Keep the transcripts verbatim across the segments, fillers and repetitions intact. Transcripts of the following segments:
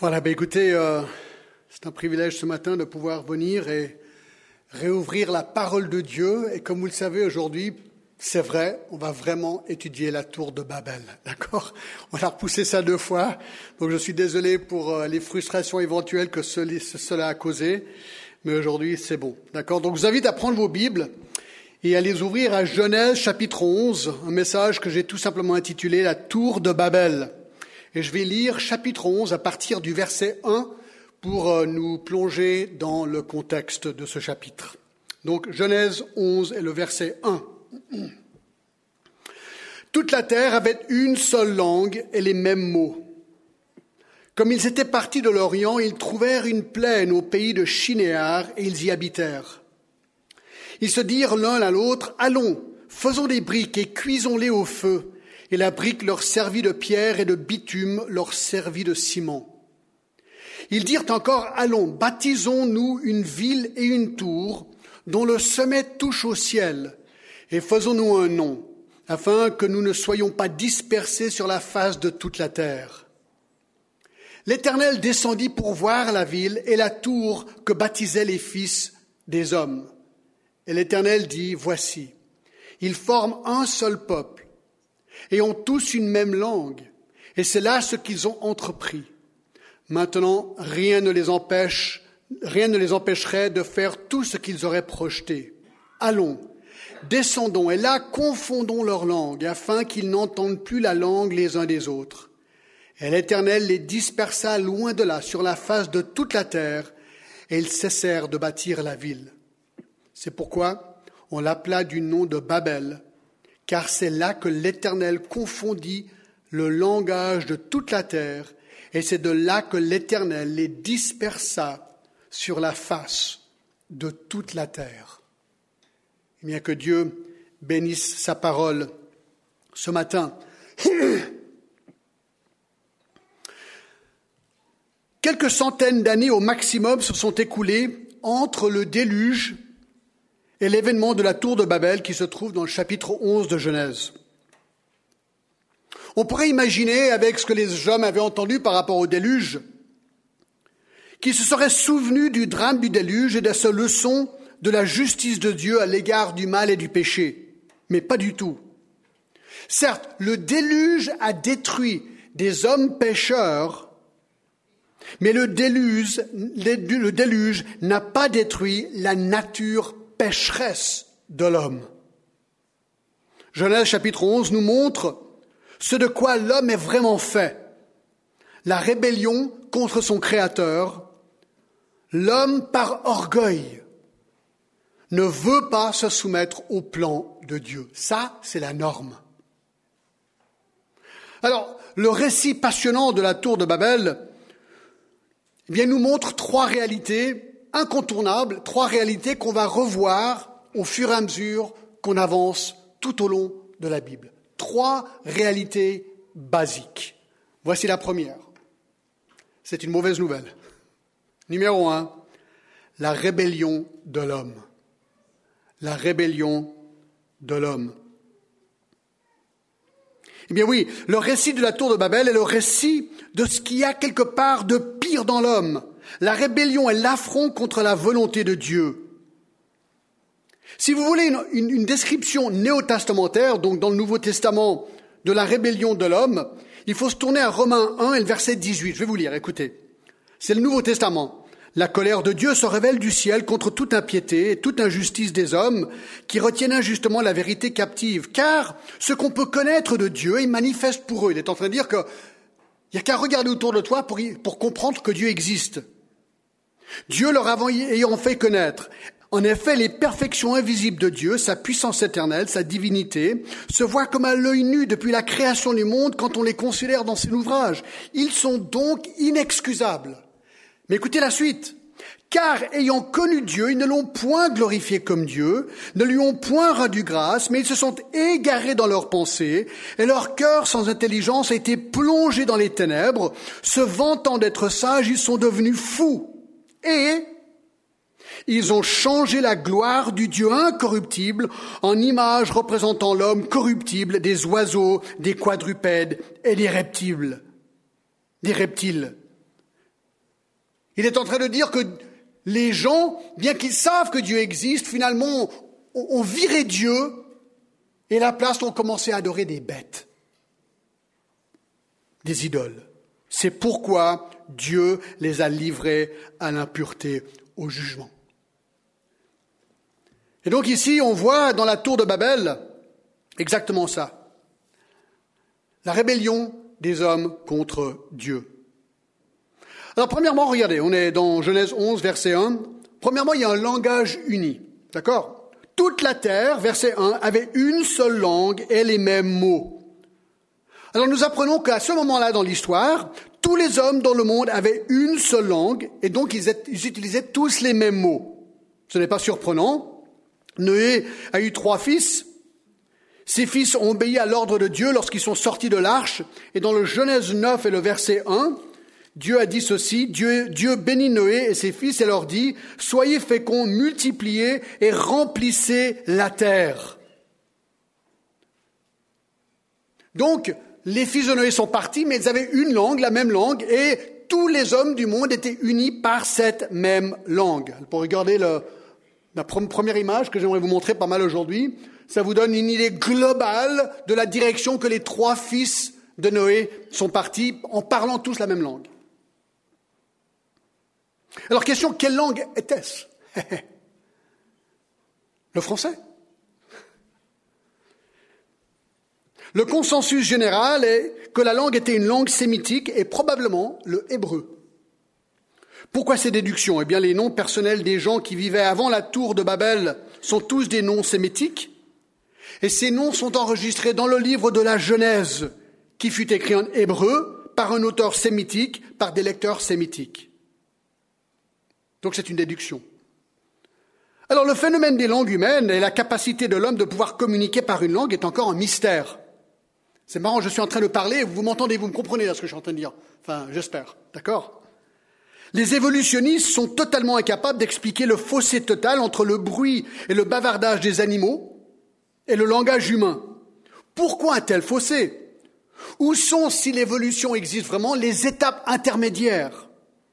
Voilà, ben écoutez, euh, c'est un privilège ce matin de pouvoir venir et réouvrir la parole de Dieu. Et comme vous le savez aujourd'hui, c'est vrai, on va vraiment étudier la tour de Babel, d'accord? On a repoussé ça deux fois, donc je suis désolé pour euh, les frustrations éventuelles que ce, cela a causé, mais aujourd'hui c'est bon, d'accord? Donc je vous invite à prendre vos Bibles et à les ouvrir à Genèse chapitre onze, un message que j'ai tout simplement intitulé « La tour de Babel ». Et je vais lire chapitre onze à partir du verset un pour nous plonger dans le contexte de ce chapitre. Donc Genèse onze et le verset un. Toute la terre avait une seule langue et les mêmes mots. Comme ils étaient partis de l'Orient, ils trouvèrent une plaine au pays de Shinéar et ils y habitèrent. Ils se dirent l'un à l'autre, « Allons, faisons des briques et cuisons-les au feu. » Et la brique leur servit de pierre et de bitume leur servit de ciment. Ils dirent encore, « Allons, bâtisons-nous une ville et une tour, dont le sommet touche au ciel, et faisons-nous un nom, afin que nous ne soyons pas dispersés sur la face de toute la terre. » L'Éternel descendit pour voir la ville et la tour que bâtisaient les fils des hommes. Et l'Éternel dit, « Voici, ils forment un seul peuple, et ont tous une même langue, et c'est là ce qu'ils ont entrepris. Maintenant, rien ne les empêche, rien ne les empêcherait de faire tout ce qu'ils auraient projeté. Allons, descendons, et là confondons leur langue, afin qu'ils n'entendent plus la langue les uns des autres. Et l'Éternel les dispersa loin de là, sur la face de toute la terre, et ils cessèrent de bâtir la ville. C'est pourquoi on l'appela du nom de Babel, car c'est là que l'Éternel confondit le langage de toute la terre, et c'est de là que l'Éternel les dispersa sur la face de toute la terre. Et bien que Dieu bénisse sa parole ce matin. Quelques centaines d'années au maximum se sont écoulées entre le déluge et l'événement de la tour de Babel qui se trouve dans le chapitre onze de Genèse. On pourrait imaginer, avec ce que les hommes avaient entendu par rapport au déluge, qu'ils se seraient souvenus du drame du déluge et de sa leçon de la justice de Dieu à l'égard du mal et du péché. Mais pas du tout. Certes, le déluge a détruit des hommes pécheurs, mais le déluge, le déluge n'a pas détruit la nature pécheresse de l'homme. Genèse chapitre onze nous montre ce de quoi l'homme est vraiment fait. La rébellion contre son Créateur. L'homme, par orgueil, ne veut pas se soumettre au plan de Dieu. Ça, c'est la norme. Alors, le récit passionnant de la tour de Babel, eh bien, nous montre trois réalités incontournables, trois réalités qu'on va revoir au fur et à mesure qu'on avance tout au long de la Bible. Trois réalités basiques. Voici la première. C'est une mauvaise nouvelle. Numéro un, la rébellion de l'homme. La rébellion de l'homme. Eh bien oui, le récit de la tour de Babel est le récit de ce qu'il y a quelque part de pire dans l'homme. La rébellion est l'affront contre la volonté de Dieu. Si vous voulez une, une, une description néo-testamentaire, donc dans le Nouveau Testament, de la rébellion de l'homme, il faut se tourner à Romains un et le verset dix-huit. Je vais vous lire, écoutez. C'est le Nouveau Testament. La colère de Dieu se révèle du ciel contre toute impiété et toute injustice des hommes qui retiennent injustement la vérité captive. Car ce qu'on peut connaître de Dieu est manifeste pour eux. Il est en train de dire qu'il n'y a qu'à regarder autour de toi pour, y, pour comprendre que Dieu existe. Dieu leur ayant fait connaître. En effet, les perfections invisibles de Dieu, sa puissance éternelle, sa divinité, se voient comme à l'œil nu depuis la création du monde quand on les considère dans ses ouvrages. Ils sont donc inexcusables. Mais écoutez la suite. Car ayant connu Dieu, ils ne l'ont point glorifié comme Dieu, ne lui ont point rendu grâce, mais ils se sont égarés dans leurs pensées, et leur cœur sans intelligence a été plongé dans les ténèbres. Se vantant d'être sages, ils sont devenus fous. Et ils ont changé la gloire du Dieu incorruptible en image représentant l'homme corruptible, des oiseaux, des quadrupèdes et des reptiles. Des reptiles. Il est en train de dire que les gens, bien qu'ils savent que Dieu existe, finalement ont, ont viré Dieu et à la place ont commencé à adorer des bêtes, des idoles. C'est pourquoi Dieu les a livrés à l'impureté, au jugement. Et donc ici, on voit dans la tour de Babel exactement ça. La rébellion des hommes contre Dieu. Alors premièrement, regardez, on est dans Genèse onze, verset un. Premièrement, il y a un langage uni, d'accord ? Toute la terre, verset un, avait une seule langue et les mêmes mots. Alors nous apprenons qu'à ce moment-là dans l'histoire, tous les hommes dans le monde avaient une seule langue et donc ils, étaient, ils utilisaient tous les mêmes mots. Ce n'est pas surprenant. Noé a eu trois fils. Ces fils ont obéi à l'ordre de Dieu lorsqu'ils sont sortis de l'arche. Et dans le Genèse neuf et le verset un, Dieu a dit ceci, Dieu, Dieu bénit Noé et ses fils et leur dit, « Soyez féconds, multipliez et remplissez la terre. » Donc, les fils de Noé sont partis, mais ils avaient une langue, la même langue, et tous les hommes du monde étaient unis par cette même langue. Pour regarder le, la première image que j'aimerais vous montrer pas mal aujourd'hui, ça vous donne une idée globale de la direction que les trois fils de Noé sont partis en parlant tous la même langue. Alors, question, quelle langue était-ce ? Le français. Le consensus général est que la langue était une langue sémitique et probablement le hébreu. Pourquoi ces déductions ? Eh bien, les noms personnels des gens qui vivaient avant la tour de Babel sont tous des noms sémitiques. Et ces noms sont enregistrés dans le livre de la Genèse, qui fut écrit en hébreu par un auteur sémitique, par des lecteurs sémitiques. Donc c'est une déduction. Alors le phénomène des langues humaines et la capacité de l'homme de pouvoir communiquer par une langue est encore un mystère. C'est marrant, je suis en train de parler, vous m'entendez, vous me comprenez là ce que je suis en train de dire. Enfin, j'espère, d'accord ? Les évolutionnistes sont totalement incapables d'expliquer le fossé total entre le bruit et le bavardage des animaux et le langage humain. Pourquoi un tel fossé ? Où sont, si l'évolution existe vraiment, les étapes intermédiaires ?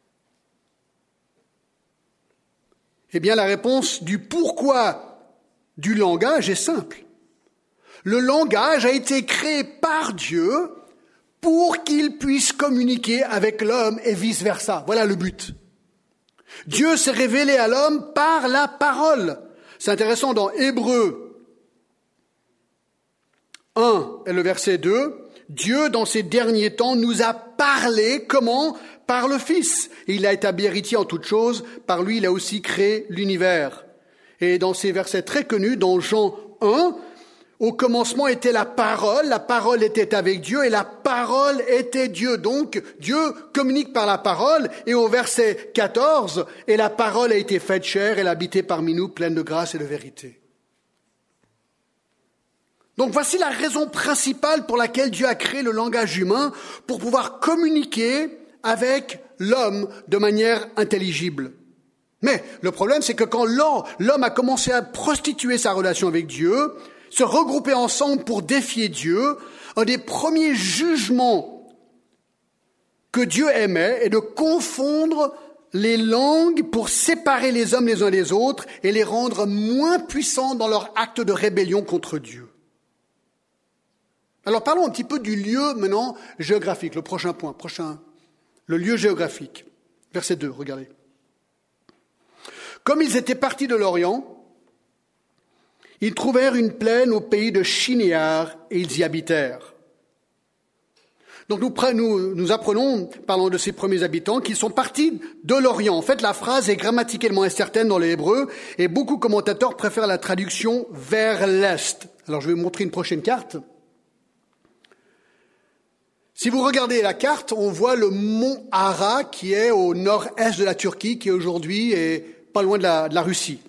Eh bien, la réponse du pourquoi du langage est simple. Le langage a été créé par Dieu pour qu'il puisse communiquer avec l'homme et vice-versa. Voilà le but. Dieu s'est révélé à l'homme par la parole. C'est intéressant, dans Hébreux un et le verset deux, Dieu, dans ces derniers temps, nous a parlé, comment ? Par le Fils. Et il a établi héritier en toutes choses. Par lui, il a aussi créé l'univers. Et dans ces versets très connus, dans Jean un, au commencement était la parole, la parole était avec Dieu et la parole était Dieu. Donc, Dieu communique par la parole. Et au verset quatorze, et la parole a été faite chair, elle habitait parmi nous, pleine de grâce et de vérité. Donc voici la raison principale pour laquelle Dieu a créé le langage humain, pour pouvoir communiquer avec l'homme de manière intelligible. Mais le problème, c'est que quand l'homme a commencé à prostituer sa relation avec Dieu, se regrouper ensemble pour défier Dieu, un des premiers jugements que Dieu aimait est de confondre les langues pour séparer les hommes les uns des autres et les rendre moins puissants dans leur acte de rébellion contre Dieu. Alors parlons un petit peu du lieu maintenant géographique, le prochain point, prochain, le lieu géographique. Verset deux, regardez. Comme ils étaient partis de l'Orient, ils trouvèrent une plaine au pays de Shinéar et ils y habitèrent. Donc nous, nous, nous apprenons, parlant de ces premiers habitants, qu'ils sont partis de l'Orient. En fait, la phrase est grammaticalement incertaine dans les Hébreux et beaucoup de commentateurs préfèrent la traduction « vers l'Est ». Alors je vais vous montrer une prochaine carte. Si vous regardez la carte, on voit le mont Ara qui est au nord-est de la Turquie, qui aujourd'hui est pas loin de la, de la Russie.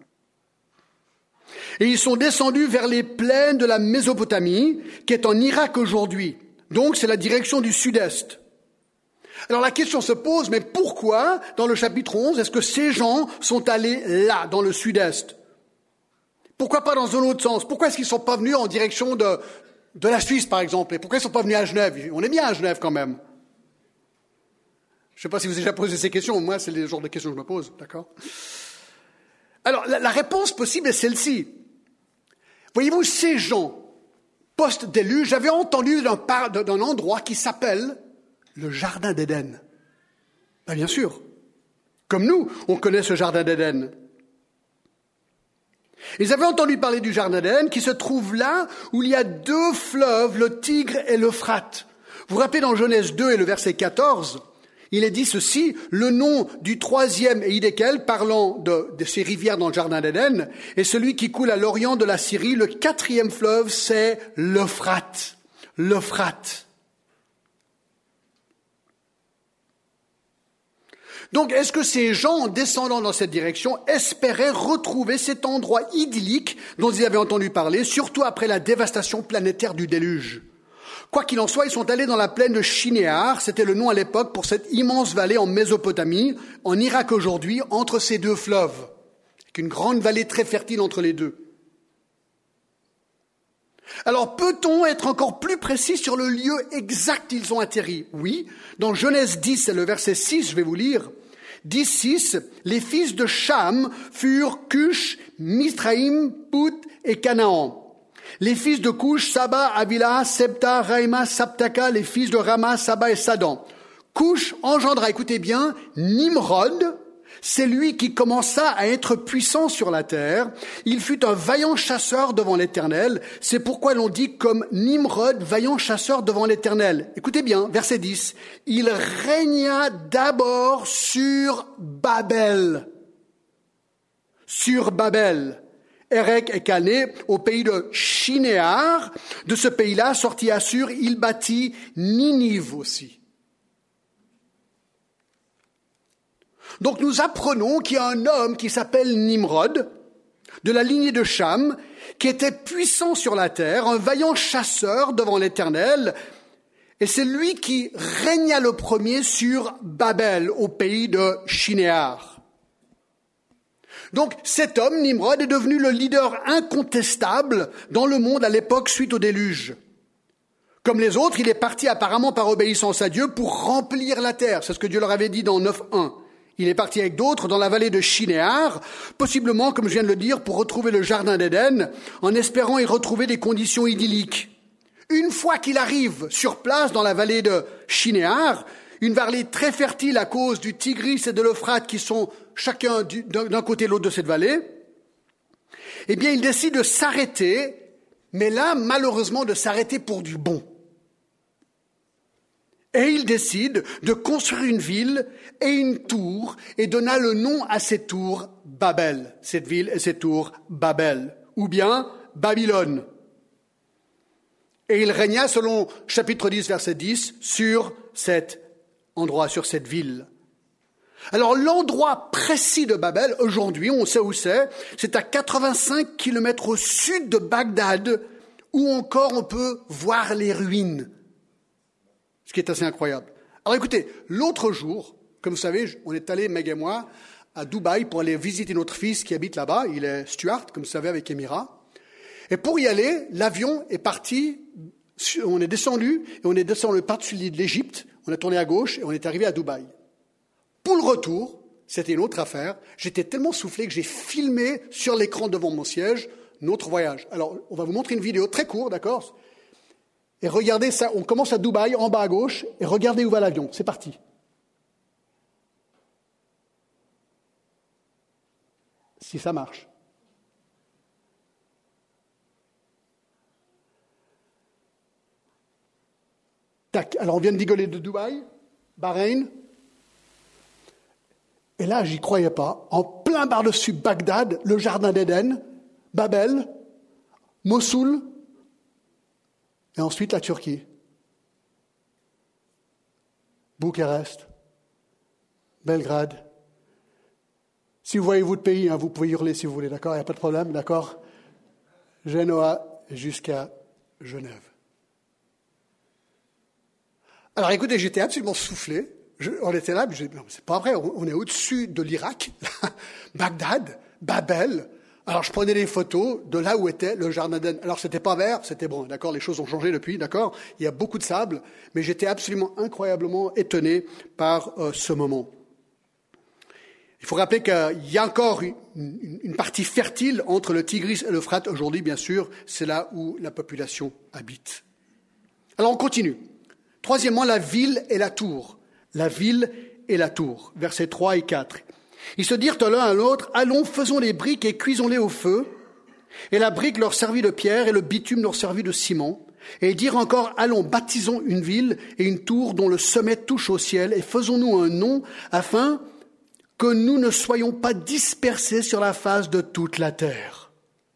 Et ils sont descendus vers les plaines de la Mésopotamie, qui est en Irak aujourd'hui. Donc c'est la direction du sud-est. Alors la question se pose, mais pourquoi, dans le chapitre onze, est-ce que ces gens sont allés là, dans le sud-est ? Pourquoi pas dans un autre sens ? Pourquoi est-ce qu'ils ne sont pas venus en direction de... de la Suisse, par exemple, et pourquoi ils ne sont pas venus à Genève ? On est bien à Genève, quand même. Je ne sais pas si vous avez déjà posé ces questions, moi, c'est le genre de questions que je me pose, d'accord? Alors, la, la réponse possible est celle-ci. Voyez-vous, ces gens, post-déluge, j'avais entendu d'un, par, d'un endroit qui s'appelle le Jardin d'Éden. Ben, bien sûr, comme nous, on connaît ce Jardin d'Éden. Ils avaient entendu parler du Jardin d'Éden qui se trouve là où il y a deux fleuves, le Tigre et l'Euphrate. Vous vous rappelez dans Genèse deux et le verset quatorze, il est dit ceci, le nom du troisième est Hidékel, parlant de, de ces rivières dans le Jardin d'Éden, et celui qui coule à l'orient de la Syrie, le quatrième fleuve, c'est l'Euphrate. L'Euphrate. Donc, est-ce que ces gens, en descendant dans cette direction, espéraient retrouver cet endroit idyllique dont ils avaient entendu parler, surtout après la dévastation planétaire du déluge? Quoi qu'il en soit, ils sont allés dans la plaine de Shinéar, c'était le nom à l'époque pour cette immense vallée en Mésopotamie, en Irak aujourd'hui, entre ces deux fleuves, avec une grande vallée très fertile entre les deux. Alors, peut-on être encore plus précis sur le lieu exact où ils ont atterri? Oui, dans Genèse dix, c'est le verset six, je vais vous lire. dix, six, les fils de Cham furent Cush, Mizraïm, Pout et Canaan. Les fils de Cush, Saba, Avila, Sebta, Raïma, Saptaka, les fils de Rama, Saba et Sadan. Cush engendra, écoutez bien, Nimrod, c'est lui qui commença à être puissant sur la terre. Il fut un vaillant chasseur devant l'Éternel. C'est pourquoi l'on dit comme Nimrod, vaillant chasseur devant l'Éternel. Écoutez bien, verset dix. Il régna d'abord sur Babel. Sur Babel. Érec et Calné, au pays de Shinéar. De ce pays-là, sorti Assur, il bâtit Ninive aussi. Donc nous apprenons qu'il y a un homme qui s'appelle Nimrod, de la lignée de Cham, qui était puissant sur la terre, un vaillant chasseur devant l'Éternel, et c'est lui qui régna le premier sur Babel, au pays de Shinéar. Donc cet homme, Nimrod, est devenu le leader incontestable dans le monde à l'époque suite au déluge. Comme les autres, il est parti apparemment par obéissance à Dieu pour remplir la terre. C'est ce que Dieu leur avait dit dans neuf un. Il est parti avec d'autres dans la vallée de Shinéar, possiblement, comme je viens de le dire, pour retrouver le Jardin d'Éden, en espérant y retrouver des conditions idylliques. Une fois qu'il arrive sur place dans la vallée de Shinéar, une vallée très fertile à cause du Tigris et de l'Euphrate qui sont chacun du, d'un côté et l'autre de cette vallée, eh bien, il décide de s'arrêter, mais là, malheureusement, de s'arrêter pour du bon. Et il décide de construire une ville et une tour et donna le nom à cette tour Babel, cette ville et cette tour Babel, ou bien Babylone. Et il régna, selon chapitre dix, verset dix, sur cet endroit, sur cette ville. Alors l'endroit précis de Babel, aujourd'hui, on sait où c'est, c'est à quatre-vingt-cinq kilomètres au sud de Bagdad, où encore on peut voir les ruines. Ce qui est assez incroyable. Alors écoutez, l'autre jour, comme vous savez, on est allé, Meg et moi, à Dubaï pour aller visiter notre fils qui habite là-bas. Il est steward, comme vous savez, avec Emira. Et pour y aller, l'avion est parti, on est descendu, et on est descendu par-dessus l'île de l'Égypte, on a tourné à gauche, et on est arrivé à Dubaï. Pour le retour, c'était une autre affaire. J'étais tellement soufflé que j'ai filmé sur l'écran devant mon siège notre voyage. Alors, on va vous montrer une vidéo très courte, d'accord ? Et regardez ça, on commence à Dubaï, en bas à gauche, et regardez où va l'avion. C'est parti. Si ça marche. Tac. Alors, on vient de rigoler de Dubaï, Bahreïn. Et là, j'y croyais pas. En plein par-dessus Bagdad, le Jardin d'Éden, Babel, Mossoul, et ensuite la Turquie. Bucarest, Belgrade. Si vous voyez votre pays, hein, vous pouvez hurler si vous voulez, d'accord ? Il n'y a pas de problème, d'accord ? Genoa jusqu'à Genève. Alors écoutez, j'étais absolument soufflé. Je, on était là, mais je, non, c'est pas vrai, on, on est au-dessus de l'Irak, Bagdad, Babel, Alors, je prenais des photos de là où était le jardin d'Éden. Alors, c'était pas vert, c'était brun, d'accord? Les choses ont changé depuis, d'accord? Il y a beaucoup de sable, mais j'étais absolument incroyablement étonné par euh, ce moment. Il faut rappeler qu'il y a encore une, une, une partie fertile entre le Tigris et l'Euphrate. Aujourd'hui, bien sûr, c'est là où la population habite. Alors, on continue. Troisièmement, la ville et la tour. La ville et la tour. Versets trois et quatre. Ils se dirent l'un à l'autre, allons, faisons les briques et cuisons-les au feu. Et la brique leur servit de pierre et le bitume leur servit de ciment. Et ils dirent encore, allons, baptisons une ville et une tour dont le sommet touche au ciel et faisons-nous un nom afin que nous ne soyons pas dispersés sur la face de toute la terre.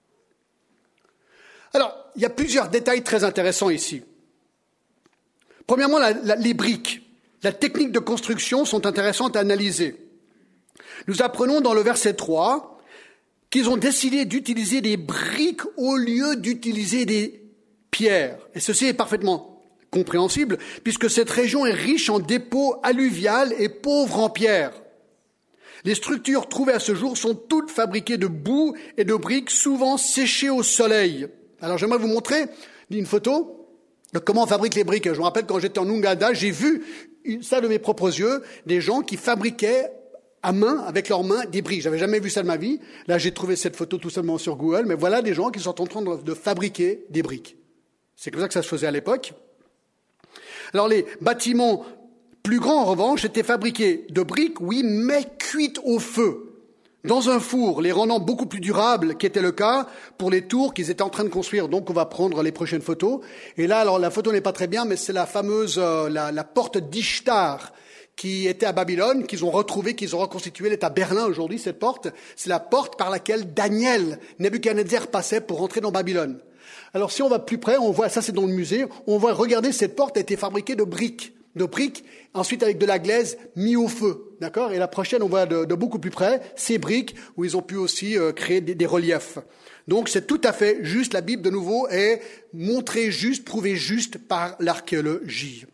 Alors, il y a plusieurs détails très intéressants ici. Premièrement, la, la, les briques, la technique de construction sont intéressantes à analyser. Nous apprenons dans le verset trois qu'ils ont décidé d'utiliser des briques au lieu d'utiliser des pierres. Et ceci est parfaitement compréhensible puisque cette région est riche en dépôts alluviales et pauvre en pierres. Les structures trouvées à ce jour sont toutes fabriquées de boue et de briques souvent séchées au soleil. Alors j'aimerais vous montrer une photo de comment on fabrique les briques. Je me rappelle quand j'étais en Ouganda, j'ai vu ça de mes propres yeux, des gens qui fabriquaient à main, avec leurs mains, des briques. J'avais jamais vu ça de ma vie. Là, j'ai trouvé cette photo tout simplement sur Google, mais voilà des gens qui sont en train de, de fabriquer des briques. C'est comme ça que ça se faisait à l'époque. Alors les bâtiments plus grands, en revanche, étaient fabriqués de briques, oui, mais cuites au feu, dans un four, les rendant beaucoup plus durables qu'était le cas pour les tours qu'ils étaient en train de construire. Donc, on va prendre les prochaines photos. Et là, alors, la photo n'est pas très bien, mais c'est la fameuse, euh, la, la porte d'Ishtar, qui était à Babylone, qu'ils ont retrouvée, qu'ils ont reconstituée. Elle est à Berlin aujourd'hui, cette porte. C'est la porte par laquelle Daniel, Nebuchadnezzar, passait pour rentrer dans Babylone. Alors, si on va plus près, on voit, ça c'est dans le musée, on voit, regardez, cette porte a été fabriquée de briques. de briques, ensuite avec de la glaise mis au feu, d'accord? Et la prochaine, on voit de, de beaucoup plus près ces briques où ils ont pu aussi euh, créer des, des reliefs. Donc c'est tout à fait juste, la Bible de nouveau est montrée juste, prouvée juste par l'archéologie.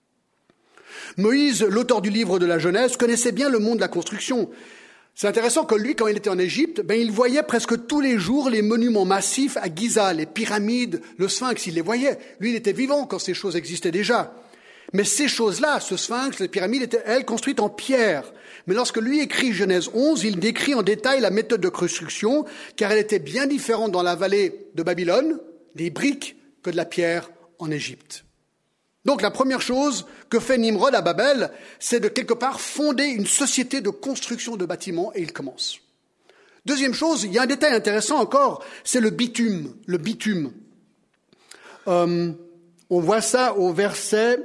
Moïse, l'auteur du livre de la Genèse, connaissait bien le monde de la construction. C'est intéressant que lui, quand il était en Égypte, ben, il voyait presque tous les jours les monuments massifs à Giza, les pyramides, le sphinx, il les voyait. Lui, il était vivant quand ces choses existaient déjà. Mais ces choses-là, ce sphinx, les pyramides, étaient, elles, construites en pierre. Mais lorsque lui écrit Genèse onze, il décrit en détail la méthode de construction, car elle était bien différente dans la vallée de Babylone, des briques, que de la pierre en Égypte. Donc la première chose que fait Nimrod à Babel, c'est de quelque part fonder une société de construction de bâtiments, et il commence. Deuxième chose, il y a un détail intéressant encore, c'est le bitume. Le bitume. Euh, on voit ça au verset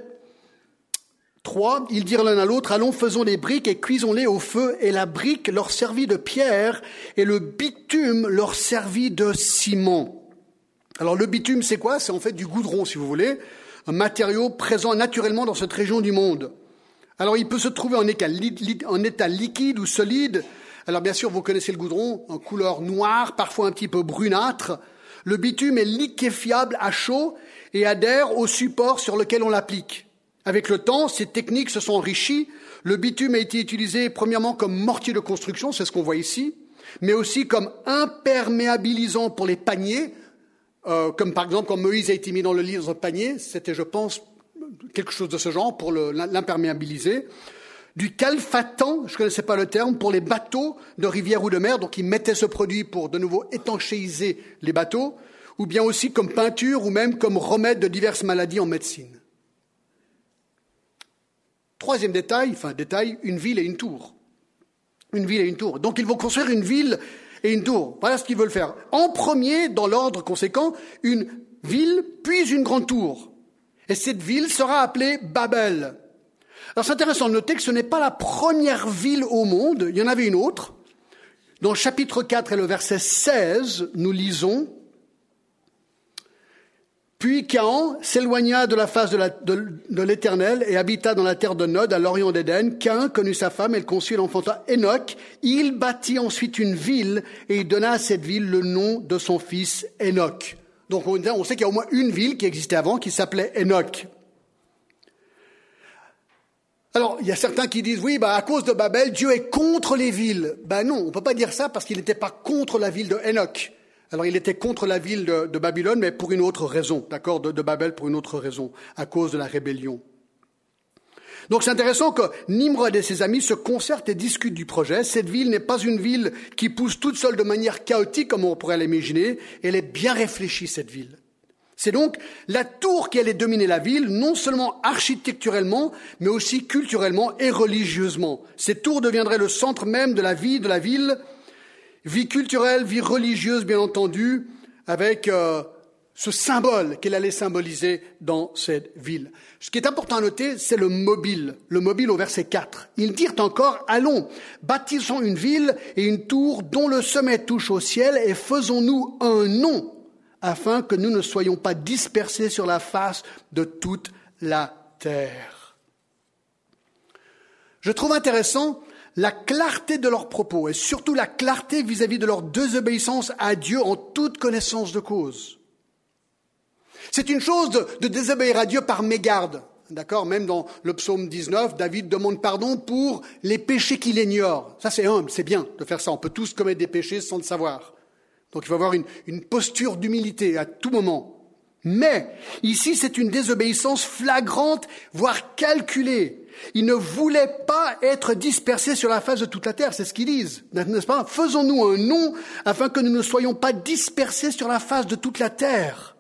trois, ils dirent l'un à l'autre, allons, faisons les briques et cuisons-les au feu, et la brique leur servit de pierre, et le bitume leur servit de ciment. Alors le bitume, c'est quoi? C'est en fait du goudron, si vous voulez, un matériau présent naturellement dans cette région du monde. Alors il peut se trouver en état, li- en état liquide ou solide. Alors bien sûr, vous connaissez le goudron, en couleur noire, parfois un petit peu brunâtre. Le bitume est liquéfiable à chaud et adhère au support sur lequel on l'applique. Avec le temps, ces techniques se sont enrichies. Le bitume a été utilisé premièrement comme mortier de construction, c'est ce qu'on voit ici, mais aussi comme imperméabilisant pour les paniers, euh, comme par exemple quand Moïse a été mis dans le lit dans un panier, c'était, je pense, quelque chose de ce genre pour le, l'imperméabiliser. Du calfatant, je ne connaissais pas le terme, pour les bateaux de rivière ou de mer, donc ils mettaient ce produit pour de nouveau étanchéiser les bateaux, ou bien aussi comme peinture ou même comme remède de diverses maladies en médecine. Troisième détail, enfin détail, une ville et une tour. Une ville et une tour. Donc ils vont construire une ville et une tour. Voilà ce qu'ils veulent faire. En premier, dans l'ordre conséquent, une ville, puis une grande tour. Et cette ville sera appelée Babel. Alors c'est intéressant de noter que ce n'est pas la première ville au monde, il y en avait une autre. Dans le chapitre quatre et le verset seize, nous lisons « Puis Caïn s'éloigna de la face de, la, de, de l'Éternel et habita dans la terre de Nod, à l'orient d'Éden. Caïn connut sa femme, elle conçut et l'enfanta Enoch. Il bâtit ensuite une ville et il donna à cette ville le nom de son fils Enoch. » Donc on, on sait qu'il y a au moins une ville qui existait avant, qui s'appelait Enoch. Alors, il y a certains qui disent, oui, bah, à cause de Babel, Dieu est contre les villes. Ben non, on ne peut pas dire ça parce qu'il n'était pas contre la ville de Enoch. Alors, il était contre la ville de, de Babylone, mais pour une autre raison, d'accord, de, de Babel pour une autre raison, à cause de la rébellion. Donc, c'est intéressant que Nimrod et ses amis se concertent et discutent du projet. Cette ville n'est pas une ville qui pousse toute seule de manière chaotique, comme on pourrait l'imaginer. Elle est bien réfléchie, cette ville. C'est donc la tour qui allait dominer la ville, non seulement architecturellement, mais aussi culturellement et religieusement. Cette tour deviendrait le centre même de la vie de la ville, vie culturelle, vie religieuse, bien entendu, avec euh, ce symbole qu'elle allait symboliser dans cette ville. Ce qui est important à noter, c'est le mobile, le mobile au verset quatre. Ils dirent encore, allons, bâtissons une ville et une tour dont le sommet touche au ciel et faisons-nous un nom, afin que nous ne soyons pas dispersés sur la face de toute la terre. Je trouve intéressant la clarté de leurs propos et surtout la clarté vis-à-vis de leur désobéissance à Dieu en toute connaissance de cause. C'est une chose de, de désobéir à Dieu par mégarde. D'accord ? Même dans le psaume dix-neuf, David demande pardon pour les péchés qu'il ignore. Ça, c'est humble, c'est bien de faire ça. On peut tous commettre des péchés sans le savoir. Donc il faut avoir une, une posture d'humilité à tout moment. Mais ici, c'est une désobéissance flagrante, voire calculée. Ils ne voulaient pas être dispersés sur la face de toute la terre, c'est ce qu'ils disent, n'est-ce pas ? Faisons-nous un nom afin que nous ne soyons pas dispersés sur la face de toute la terre.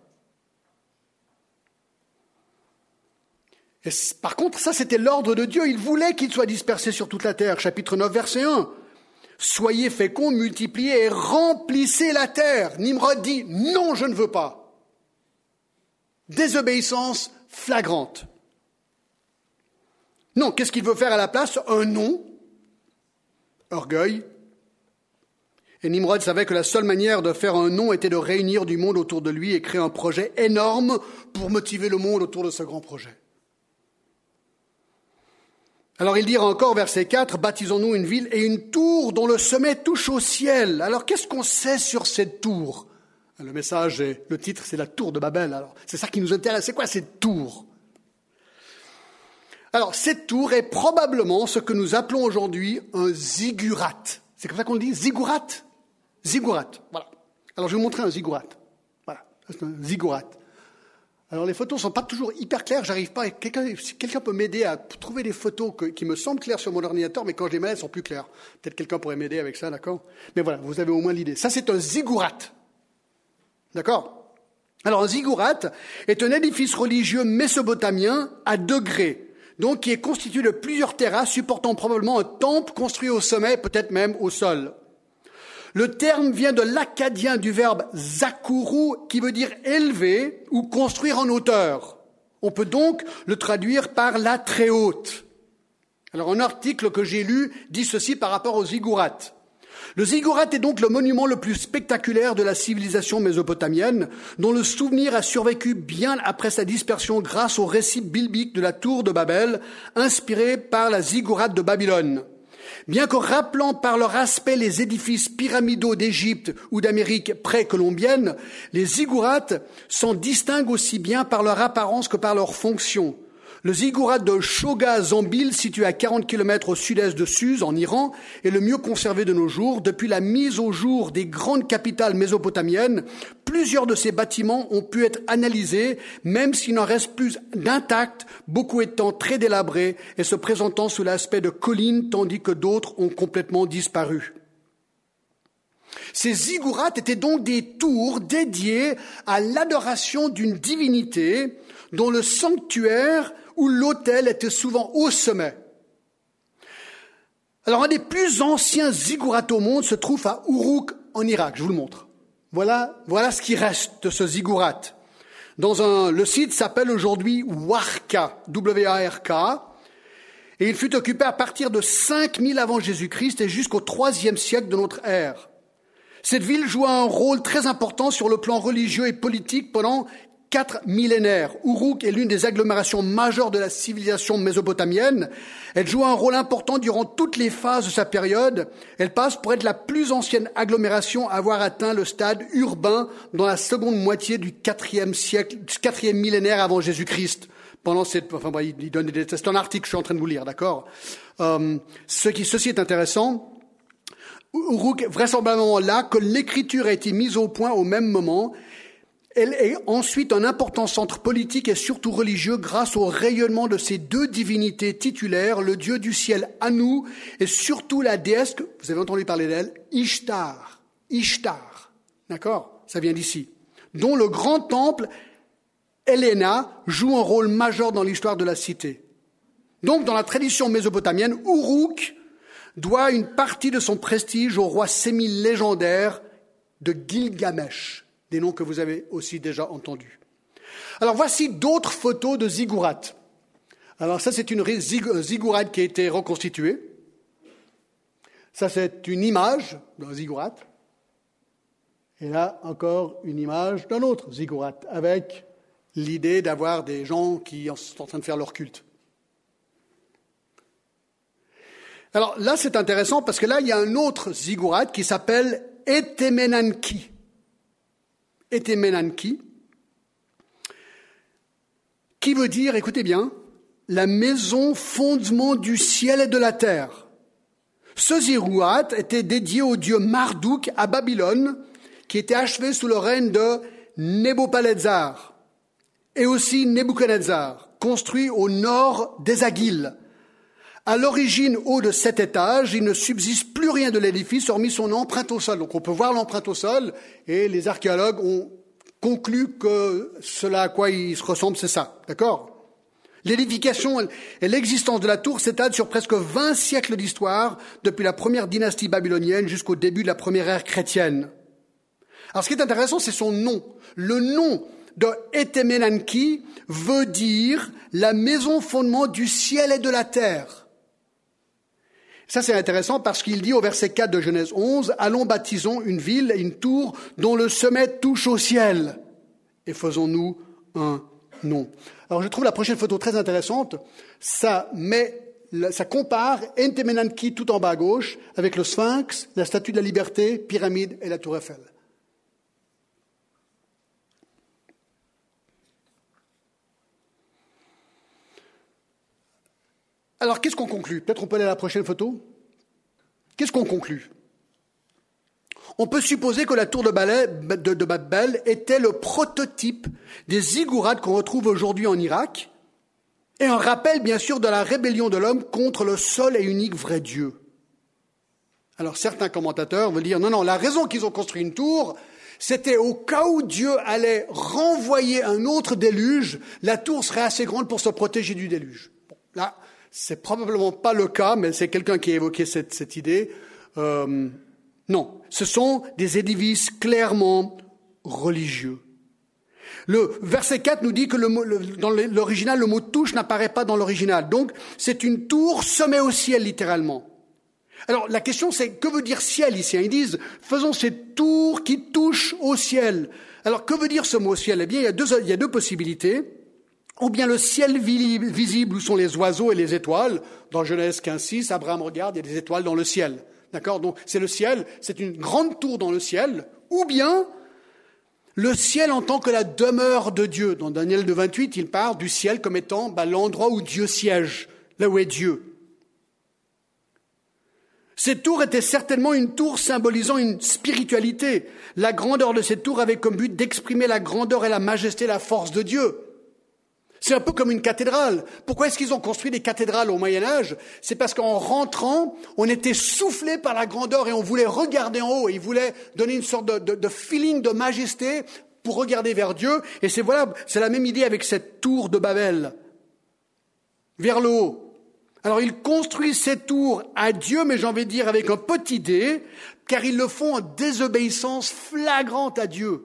Et par contre, ça c'était l'ordre de Dieu, il voulait qu'ils soient dispersés sur toute la terre. Chapitre neuf, verset un. Soyez féconds, multipliez et remplissez la terre. Nimrod dit, non, je ne veux pas. Désobéissance flagrante. Non, qu'est-ce qu'il veut faire à la place ? Un non. Orgueil. Et Nimrod savait que la seule manière de faire un non était de réunir du monde autour de lui et créer un projet énorme pour motiver le monde autour de ce grand projet. Alors il dira encore, verset quatre, « Baptisons-nous une ville et une tour dont le sommet touche au ciel. » Alors qu'est-ce qu'on sait sur cette tour ? Le message, est, le titre, c'est la tour de Babel. Alors c'est ça qui nous intéresse. C'est quoi cette tour ? Alors cette tour est probablement ce que nous appelons aujourd'hui un ziggurat. C'est comme ça qu'on le dit, ziggurat ? Ziggurat, voilà. Alors je vais vous montrer un ziggurat. Voilà, c'est un ziggurat. Alors les photos ne sont pas toujours hyper claires, j'arrive pas, quelqu'un, si quelqu'un peut m'aider à trouver des photos que, qui me semblent claires sur mon ordinateur, mais quand je les mets, elles sont plus claires. Peut-être quelqu'un pourrait m'aider avec ça, d'accord ? Mais voilà, vous avez au moins l'idée. Ça, c'est un ziggurat. D'accord ? Alors un ziggurat est un édifice religieux mésopotamien à degrés, donc qui est constitué de plusieurs terrasses supportant probablement un temple construit au sommet, peut-être même au sol. Le terme vient de l'akkadien du verbe zakuru, qui veut dire élever ou construire en hauteur. On peut donc le traduire par la très haute. Alors un article que j'ai lu dit ceci par rapport au ziggurat. Le ziggurat est donc le monument le plus spectaculaire de la civilisation mésopotamienne, dont le souvenir a survécu bien après sa dispersion grâce au récit biblique de la tour de Babel, inspiré par la ziggourate de Babylone. Bien que rappelant par leur aspect les édifices pyramidaux d'Égypte ou d'Amérique précolombienne, les ziggourats s'en distinguent aussi bien par leur apparence que par leur fonction. Le ziggurat de Choga-Zambil, situé à quarante kilomètres au sud-est de Suse, en Iran, est le mieux conservé de nos jours. Depuis la mise au jour des grandes capitales mésopotamiennes, plusieurs de ces bâtiments ont pu être analysés, même s'il n'en reste plus d'intacts, beaucoup étant très délabrés et se présentant sous l'aspect de collines, tandis que d'autres ont complètement disparu. Ces ziggourats étaient donc des tours dédiées à l'adoration d'une divinité dont le sanctuaire où l'autel était souvent au sommet. Alors, un des plus anciens ziggourats au monde se trouve à Uruk, en Irak. Je vous le montre. Voilà, voilà ce qui reste de ce ziggurat. Dans un, le site s'appelle aujourd'hui Warka, W A R K, et il fut occupé à partir de cinq mille avant Jésus-Christ et jusqu'au troisième siècle de notre ère. Cette ville joua un rôle très important sur le plan religieux et politique pendant quatre millénaires. Uruk est l'une des agglomérations majeures de la civilisation mésopotamienne. Elle joue un rôle important durant toutes les phases de sa période. Elle passe pour être la plus ancienne agglomération à avoir atteint le stade urbain dans la seconde moitié du quatrième siècle, quatrième millénaire avant Jésus-Christ. Pendant cette, enfin, bah, il donne des, c'est un article que je suis en train de vous lire, d'accord. Euh, ce qui, ceci est intéressant. Uruk, vraisemblablement là, que l'écriture a été mise au point au même moment. Elle est ensuite un important centre politique et surtout religieux grâce au rayonnement de ces deux divinités titulaires, le dieu du ciel Anu et surtout la déesse, vous avez entendu parler d'elle, Ishtar. Ishtar, d'accord, ça vient d'ici, dont le grand temple Helena joue un rôle majeur dans l'histoire de la cité. Donc, dans la tradition mésopotamienne, Uruk doit une partie de son prestige au roi sémite légendaire de Gilgamesh, des noms que vous avez aussi déjà entendus. Alors, voici d'autres photos de ziggourats. Alors, ça, c'est une ziggourate qui a été reconstituée. Ça, c'est une image d'un ziggourate. Et là, encore une image d'un autre ziggourate, avec l'idée d'avoir des gens qui sont en train de faire leur culte. Alors là, c'est intéressant parce que là, il y a un autre ziggourate qui s'appelle Etemenanki. Etemenanki, qui veut dire, écoutez bien, la maison fondement du ciel et de la terre. Ce ziggourate était dédié au dieu Marduk à Babylone, qui était achevé sous le règne de Nabopolassar et aussi Nebuchadnezzar, construit au nord des Aguiles. À l'origine, haut de sept étages, il ne subsiste plus rien de l'édifice hormis son empreinte au sol. Donc on peut voir l'empreinte au sol et les archéologues ont conclu que cela à quoi il se ressemble, c'est ça. D'accord ? L'édification et l'existence de la tour s'étalent sur presque vingt siècles d'histoire, depuis la première dynastie babylonienne jusqu'au début de la première ère chrétienne. Alors ce qui est intéressant, c'est son nom. Le nom de Etemenanki veut dire la maison fondement du ciel et de la terre. Ça, c'est intéressant parce qu'il dit au verset quatre de Genèse onze, « Allons baptisons une ville et une tour dont le sommet touche au ciel, et faisons-nous un nom. » Alors, je trouve la prochaine photo très intéressante. Ça met, ça compare Etemenanki tout en bas à gauche avec le Sphinx, la Statue de la Liberté, pyramide et la Tour Eiffel. Alors, qu'est-ce qu'on conclut ? Peut-être on peut aller à la prochaine photo. Qu'est-ce qu'on conclut ? On peut supposer que la tour de Babel était le prototype des ziggourats qu'on retrouve aujourd'hui en Irak, et un rappel, bien sûr, de la rébellion de l'homme contre le seul et unique vrai Dieu. Alors, certains commentateurs veulent dire, non, non, la raison qu'ils ont construit une tour, c'était au cas où Dieu allait renvoyer un autre déluge, la tour serait assez grande pour se protéger du déluge. Bon, là, c'est probablement pas le cas, mais c'est quelqu'un qui a évoqué cette, cette idée. Euh, non, ce sont des édifices clairement religieux. Le verset quatre nous dit que le mot, le, dans l'original, le mot touche n'apparaît pas dans l'original. Donc, c'est une tour semée au ciel, littéralement. Alors, la question, c'est que veut dire ciel ici ? Ils disent, faisons cette tour qui touche au ciel. Alors, que veut dire ce mot ciel ? Eh bien, il y a deux, il y a deux possibilités. Ou bien le ciel visible où sont les oiseaux et les étoiles. Dans Genèse quinze six, Abraham regarde, il y a des étoiles dans le ciel. D'accord ? Donc c'est le ciel, c'est une grande tour dans le ciel. Ou bien le ciel en tant que la demeure de Dieu. Dans Daniel deux vingt-huit, il parle du ciel comme étant bah, l'endroit où Dieu siège, là où est Dieu. Cette tour était certainement une tour symbolisant une spiritualité. La grandeur de cette tour avait comme but d'exprimer la grandeur et la majesté, la force de Dieu. C'est un peu comme une cathédrale. Pourquoi est-ce qu'ils ont construit des cathédrales au Moyen-Âge ? C'est parce qu'en rentrant, on était soufflé par la grandeur et on voulait regarder en haut. Ils voulaient donner une sorte de, de, de feeling de majesté pour regarder vers Dieu. Et c'est voilà, c'est la même idée avec cette tour de Babel, vers le haut. Alors ils construisent cette tour à Dieu, mais j'ai envie de dire avec un petit dé, car ils le font en désobéissance flagrante à Dieu.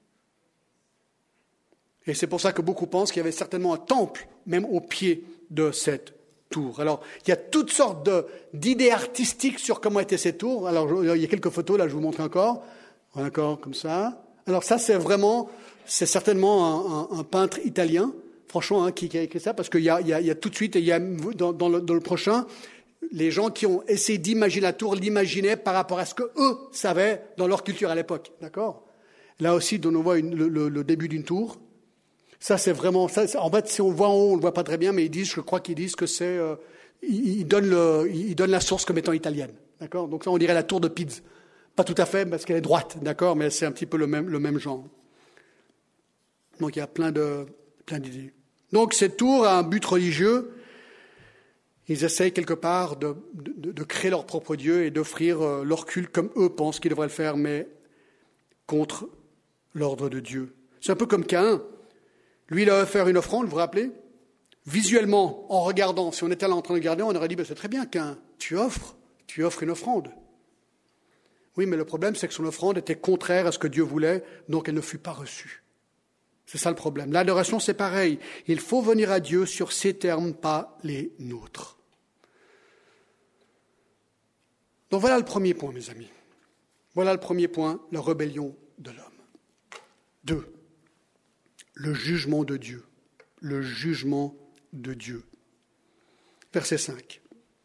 Et c'est pour ça que beaucoup pensent qu'il y avait certainement un temple, même au pied de cette tour. Alors, il y a toutes sortes de, d'idées artistiques sur comment était cette tour. Alors, il y a quelques photos, là, je vous montre encore. Encore, comme ça. Alors, ça, c'est vraiment, c'est certainement un, un, un peintre italien, franchement, hein, qui, qui a écrit ça, parce qu'il y a, il y a, il y a tout de suite, et il y a, dans, dans, le, dans le prochain, les gens qui ont essayé d'imaginer la tour l'imaginaient par rapport à ce que eux savaient dans leur culture à l'époque. D'accord ? Là aussi, on voit une, le, le, le début d'une tour. Ça, c'est vraiment... Ça, en fait, si on le voit en haut, on ne le voit pas très bien, mais ils disent, je crois qu'ils disent que c'est... Euh, ils, ils, donnent le, ils donnent la source comme étant italienne. D'accord ? Donc ça, on dirait la tour de Pise. Pas tout à fait, parce qu'elle est droite, d'accord ? Mais c'est un petit peu le même, le même genre. Donc il y a plein de, plein d'idées. Donc cette tour a un but religieux. Ils essayent quelque part de, de, de créer leur propre Dieu et d'offrir leur culte comme eux pensent qu'ils devraient le faire, mais contre l'ordre de Dieu. C'est un peu comme Caïn. Lui, il a offert une offrande, vous vous rappelez ? Visuellement, en regardant, si on était là en train de regarder, on aurait dit, ben, c'est très bien, Caïn, tu offres, tu offres une offrande. Oui, mais le problème, c'est que son offrande était contraire à ce que Dieu voulait, donc elle ne fut pas reçue. C'est ça le problème. L'adoration, c'est pareil. Il faut venir à Dieu sur ses termes, pas les nôtres. Donc voilà le premier point, mes amis. Voilà le premier point, la rébellion de l'homme. Deux, le jugement de Dieu. Le jugement de Dieu. Verset cinq.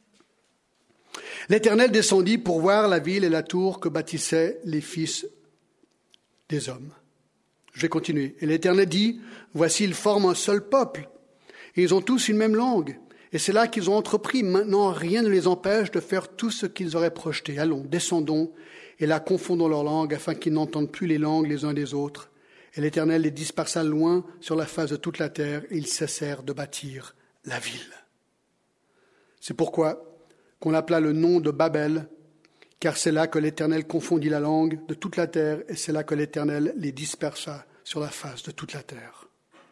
L'Éternel descendit pour voir la ville et la tour que bâtissaient les fils des hommes. Je vais continuer. Et l'Éternel dit, voici, ils forment un seul peuple, et ils ont tous une même langue. Et c'est là qu'ils ont entrepris. Maintenant, rien ne les empêche de faire tout ce qu'ils auraient projeté. Allons, descendons, et là confondons leurs langues, afin qu'ils n'entendent plus les langues les uns des autres. Et l'Éternel les dispersa loin sur la face de toute la terre, et ils cessèrent de bâtir la ville. C'est pourquoi qu'on appela le nom de Babel, car c'est là que l'Éternel confondit la langue de toute la terre, et c'est là que l'Éternel les dispersa sur la face de toute la terre.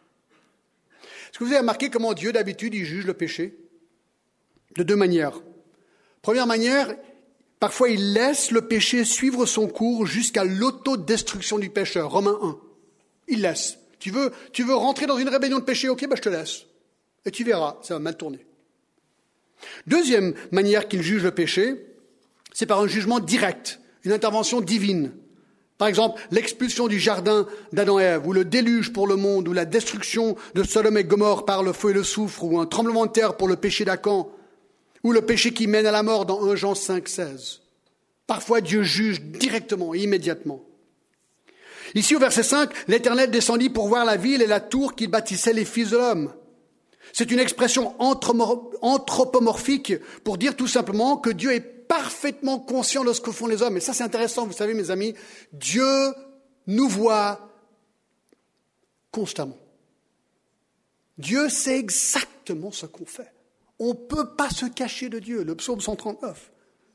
Est-ce que vous avez remarqué comment Dieu, d'habitude, il juge le péché ? De deux manières. Première manière, parfois il laisse le péché suivre son cours jusqu'à l'autodestruction du pécheur. Romains un. Il laisse. Tu veux, tu veux rentrer dans une rébellion de péché ? Ok, ben je te laisse. Et tu verras, ça va mal tourner. Deuxième manière qu'il juge le péché, c'est par un jugement direct, une intervention divine. Par exemple, l'expulsion du jardin d'Adam et Ève, ou le déluge pour le monde, ou la destruction de Sodome et Gomorrhe par le feu et le soufre, ou un tremblement de terre pour le péché d'Acan, ou le péché qui mène à la mort dans un Jean cinq seize. Parfois, Dieu juge directement et immédiatement. Ici, au verset cinq, l'Éternel descendit pour voir la ville et la tour qu'ils bâtissaient les fils de l'homme. C'est une expression anthropomorphique pour dire tout simplement que Dieu est parfaitement conscient de ce que font les hommes. Et ça, c'est intéressant, vous savez, mes amis, Dieu nous voit constamment. Dieu sait exactement ce qu'on fait. On ne peut pas se cacher de Dieu. Le psaume cent trente-neuf.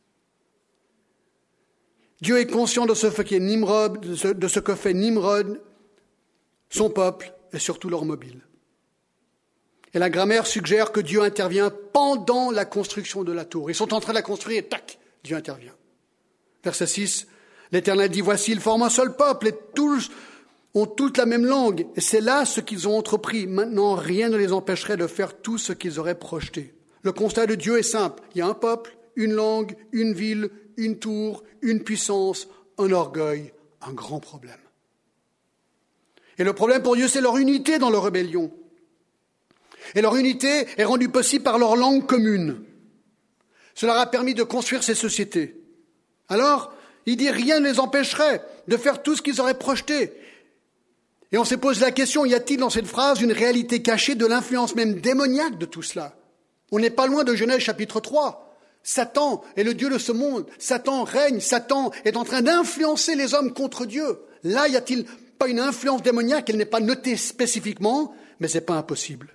Dieu est conscient de ce que fait Nimrod, de ce, de ce que fait Nimrod, son peuple et surtout leur mobile. Et la grammaire suggère que Dieu intervient pendant la construction de la tour. Ils sont en train de la construire et tac, Dieu intervient. Verset six, l'Éternel dit, voici, ils forment un seul peuple et tous ont toute la même langue. Et c'est là ce qu'ils ont entrepris. Maintenant, rien ne les empêcherait de faire tout ce qu'ils auraient projeté. Le constat de Dieu est simple. Il y a un peuple, une langue, une ville, une tour, une puissance, un orgueil, un grand problème. Et le problème pour Dieu, c'est leur unité dans leur rébellion. Et leur unité est rendue possible par leur langue commune. Cela leur a permis de construire ces sociétés. Alors, il dit rien ne les empêcherait de faire tout ce qu'ils auraient projeté. Et on s'est posé la question, y a-t-il dans cette phrase une réalité cachée de l'influence même démoniaque de tout cela ? On n'est pas loin de Genèse chapitre trois. Satan est le Dieu de ce monde. Satan règne, Satan est en train d'influencer les hommes contre Dieu. Là, y a-t-il pas une influence démoniaque ? Elle n'est pas notée spécifiquement, mais ce n'est pas impossible.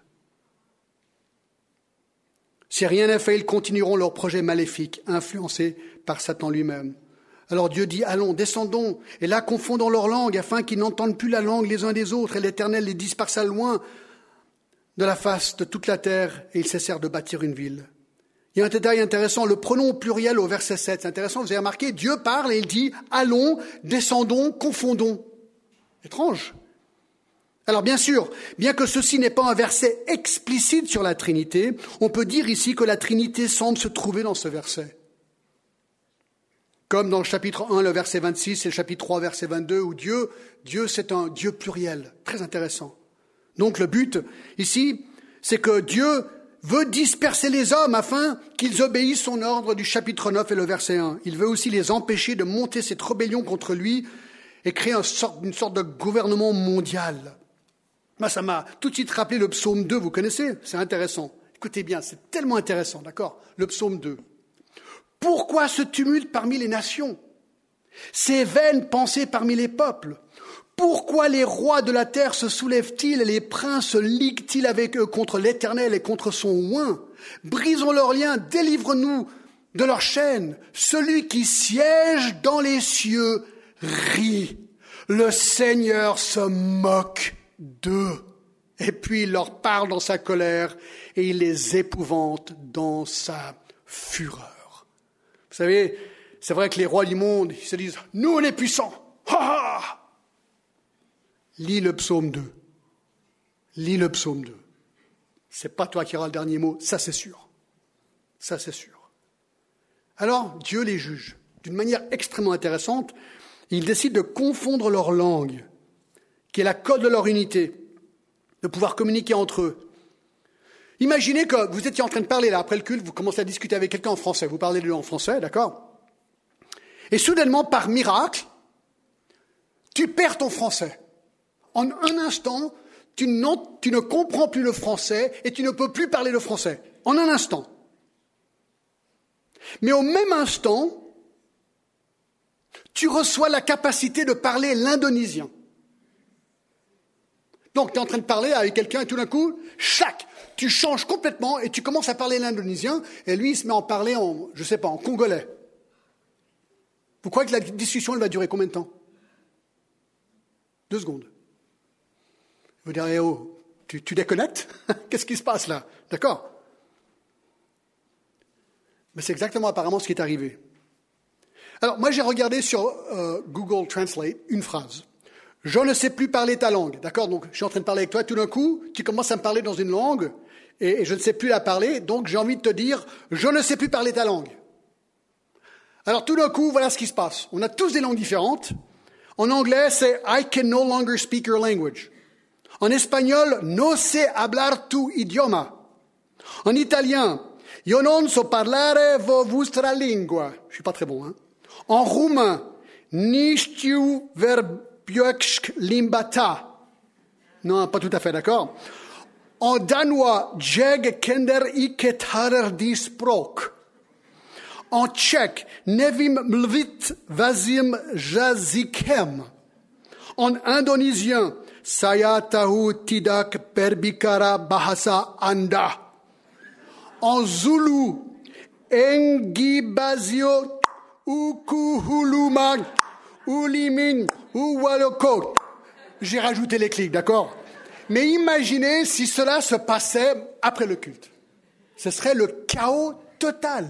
Si rien n'est fait, ils continueront leur projet maléfique, influencés par Satan lui-même. Alors Dieu dit, allons, descendons, et là confondons leurs langues, afin qu'ils n'entendent plus la langue les uns des autres, et l'Éternel les dispersa loin de la face de toute la terre, et ils cessèrent de bâtir une ville. Il y a un détail intéressant, le pronom au pluriel au verset sept, c'est intéressant, vous avez remarqué, Dieu parle et il dit, allons, descendons, confondons. Étrange. Alors bien sûr, bien que ceci n'est pas un verset explicite sur la Trinité, on peut dire ici que la Trinité semble se trouver dans ce verset. Comme dans le chapitre un, le verset vingt-six, et le chapitre trois, verset vingt-deux, où Dieu, Dieu c'est un Dieu pluriel, très intéressant. Donc le but ici, c'est que Dieu veut disperser les hommes afin qu'ils obéissent son ordre du chapitre neuf et le verset un. Il veut aussi les empêcher de monter cette rébellion contre lui et créer une sorte, une sorte de gouvernement mondial. Moi, ça m'a tout de suite rappelé le psaume deux, vous connaissez? C'est intéressant. Écoutez bien, c'est tellement intéressant, d'accord? Le psaume deux. Pourquoi ce tumulte parmi les nations? Ces vaines pensées parmi les peuples? Pourquoi les rois de la terre se soulèvent-ils et les princes se liguent-ils avec eux contre l'Éternel et contre son oint? Brisons leurs liens, délivre-nous de leurs chaînes. Celui qui siège dans les cieux rit. Le Seigneur se moque d'eux. Et puis il leur parle dans sa colère et il les épouvante dans sa fureur. Vous savez, c'est vrai que les rois du monde, ils se disent « Nous, on est puissants !» Ha ha. Lis le psaume deux. Lis le psaume deux. C'est pas toi qui auras le dernier mot, ça c'est sûr. Ça c'est sûr. Alors, Dieu les juge d'une manière extrêmement intéressante. Il décide de confondre leur langue, qui est la code de leur unité, de pouvoir communiquer entre eux. Imaginez que vous étiez en train de parler là, après le culte, vous commencez à discuter avec quelqu'un en français, vous parlez de lui en français, d'accord? Et soudainement, par miracle, tu perds ton français. En un instant, tu, tu ne comprends plus le français et tu ne peux plus parler le français. En un instant. Mais au même instant, tu reçois la capacité de parler l'indonésien. Donc, tu es en train de parler avec quelqu'un et tout d'un coup, chac, tu changes complètement et tu commences à parler l'indonésien et lui, il se met à en parler en, je sais pas, en congolais. Vous croyez que la discussion, elle va durer combien de temps? Deux secondes. Vous direz, oh, tu, tu déconnectes? Qu'est-ce qui se passe là? D'accord? Mais c'est exactement apparemment ce qui est arrivé. Alors, moi, j'ai regardé sur euh, Google Translate une phrase. Je ne sais plus parler ta langue. D'accord? Donc, je suis en train de parler avec toi. Tout d'un coup, tu commences à me parler dans une langue et, et je ne sais plus la parler. Donc, j'ai envie de te dire, je ne sais plus parler ta langue. Alors, tout d'un coup, voilà ce qui se passe. On a tous des langues différentes. En anglais, c'est I can no longer speak your language. En espagnol, no sé hablar tu idioma. En italien, io non so parlare vo vostra lingua. Je suis pas très bon, hein. En roumain, ni știu verbioc limbata. Non, pas tout à fait, d'accord. En danois, jeg kender ikke tredje språk. En tchèque, nevím mluvit vazim jazykem. En indonésien, saya tahu tidak berbicara bahasa Anda. En zoulou, engibazio ukuhuluma ulimin uwaloko. J'ai rajouté les clics, d'accord? Mais imaginez si cela se passait après le culte. Ce serait le chaos total.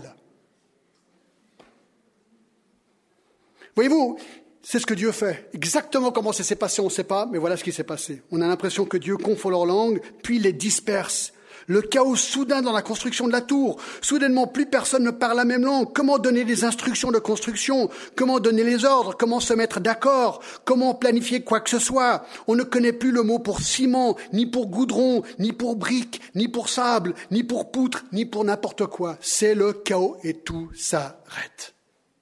Voyez-vous, c'est ce que Dieu fait. Exactement comment ça s'est passé, on ne sait pas, mais voilà ce qui s'est passé. On a l'impression que Dieu confond leurs langues, puis les disperse. Le chaos soudain dans la construction de la tour. Soudainement, plus personne ne parle la même langue. Comment donner des instructions de construction? Comment donner les ordres? Comment se mettre d'accord? Comment planifier quoi que ce soit? On ne connaît plus le mot pour ciment, ni pour goudron, ni pour brique, ni pour sable, ni pour poutre, ni pour n'importe quoi. C'est le chaos et tout s'arrête.